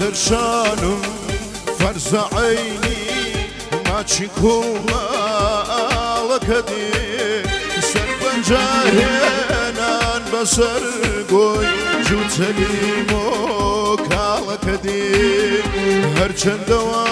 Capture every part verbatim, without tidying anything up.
سرشانم فرز عيني ماچی کوماڵەکە دێ سەر پەنجەهێنان بەسەر گۆی جووتەلیمۆ کاڵەکە دێ هەرچەندەوە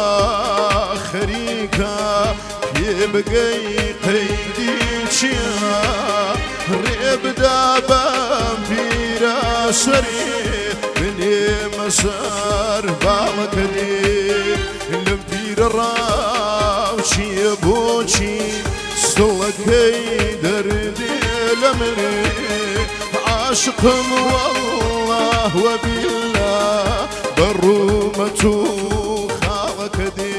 خەریکە پێ بگەی قەیدی چییە ڕێ بدا بەم پیرە سەری بنێمە سەر باڵەکە دێ لەم پیرە ڕاو چییە بۆچی سڵەکەی دەردێ لە منێ عاشقم والله وبالله بەڕوومەت و خاڵەکە دێ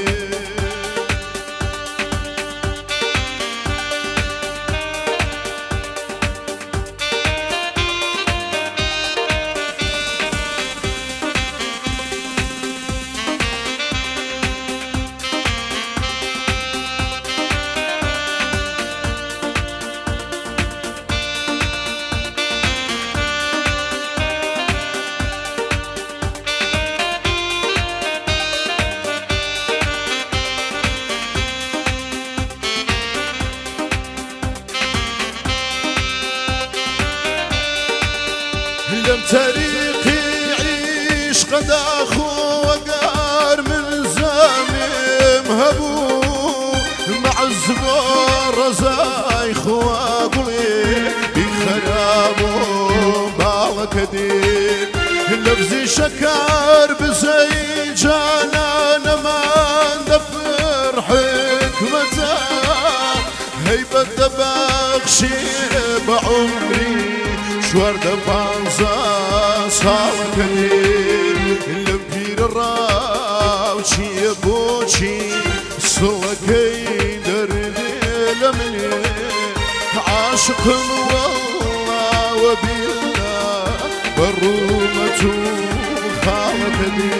لم تريقي عيش قد أخو وقار من زميم هبو مع الزبور رزاي خوا قلي بخرابو بالكدي لفظي شكر بزي جانا نمان دفر حكمته هيبة دبخشي بعمري شوارد پانزە ساڵەکە لەم پیرە ڕاو چییە بۆچی سڵەکەی دەردێ لە منێ عاشقم والله وبالله بەڕوومەت و خاڵەکە دێ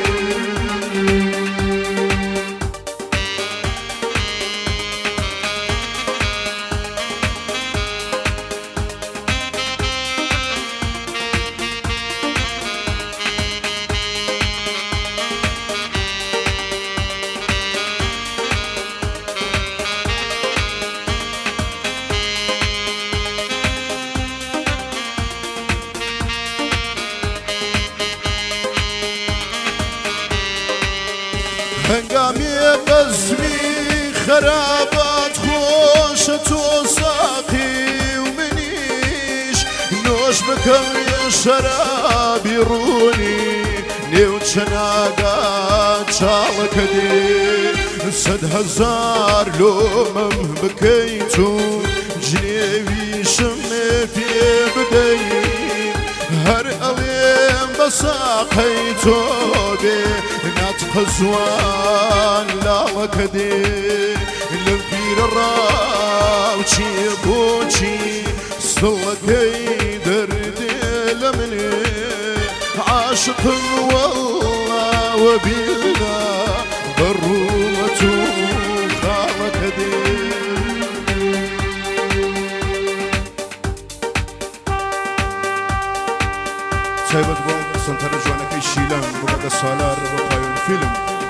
هەنگامی بەزمی خەرابات خۆشە تۆ ساقی و منیش نۆش بکەم یە شەرابی ڕوونی نێو چەناگا چاڵەکە دێ سەد هەزار لۆمەم بکەیت و جنێویشم پێ بدەیت هەر ئەڵێم بە ساقەی تۆ بێ ناتقە زوان لاوەکە دێ لەم پیرە ڕاو چییە بۆچی سڵەکەی دەردێ لە منێ عاشقم والله وبالله بەڕوومەت و خاڵەکە دێ تایبەت بۆ سنتەرە جوانەکەی شیلان بۆ بەدە سالار بۆ پایۆن فیلم